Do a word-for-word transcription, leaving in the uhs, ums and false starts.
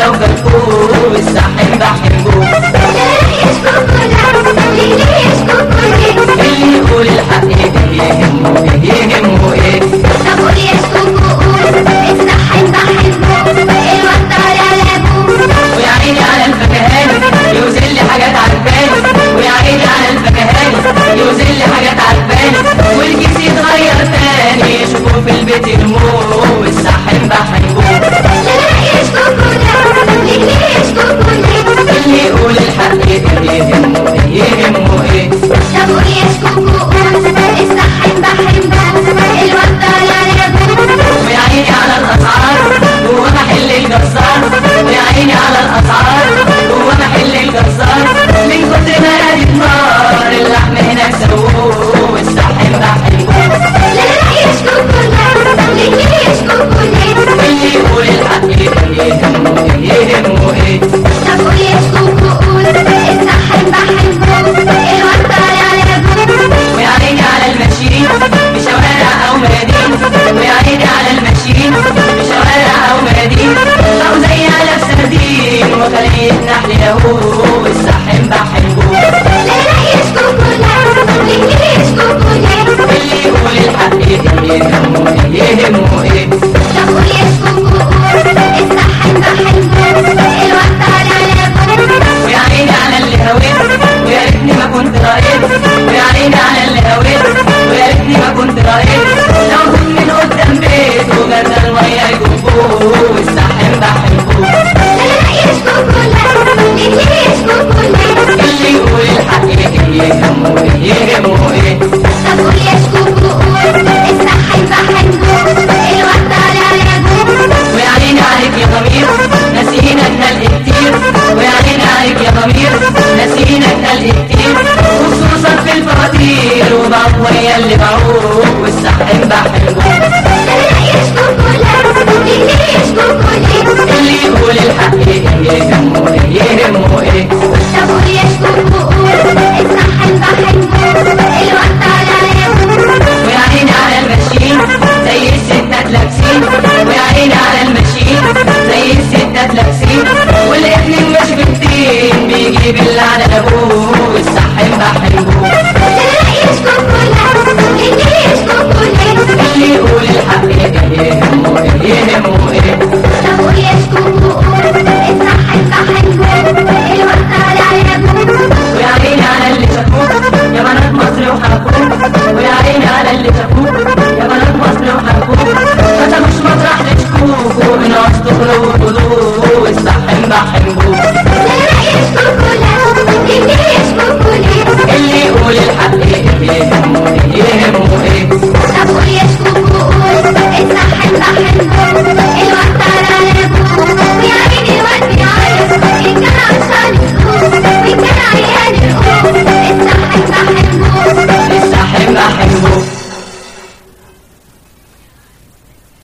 لو فاتكوا الساحل بحبه. اللي يقول الحق ايه يهمه ايه يهمه ايه؟ طب قول يا شكوكو قول الساحل بحبه الواد طالع لابوه. ويا عيني على الفكهاني يوزن لي حاجات عجباني، ويا عيني على الفكهاني يوزن لي حاجات عجباني، والكيس يتغير تاني شوفوا في البيت يرموه والساحل بحبه. اللي يقول الحق ايه يهمه ايه يهمه ايه؟ طب قول يا شكوكو قول الساحل بحبه الواد طالع لابوه. ويا عيني على الاسعار جوه محل الجزار، ويا عيني على الاسعار جوه محل الجزار، من كتر ما قالت نار اللحم هناك سووه والساحل بحبه. اللي يقول الحق ايه يهمه ايه يهمه ايه؟ طب قول يا شكوكو قول الساحل بحبه الواد طالع لابوه. ويا عيني على الماشيين بشوارع او ميادين، ويا عيني على الماشيين بشوارع او ميادين، او زي على سردين وخلية نحل يهوه والساحل بحبه. اللي يقول الحق ايه يهمه ايه يهمه ايه؟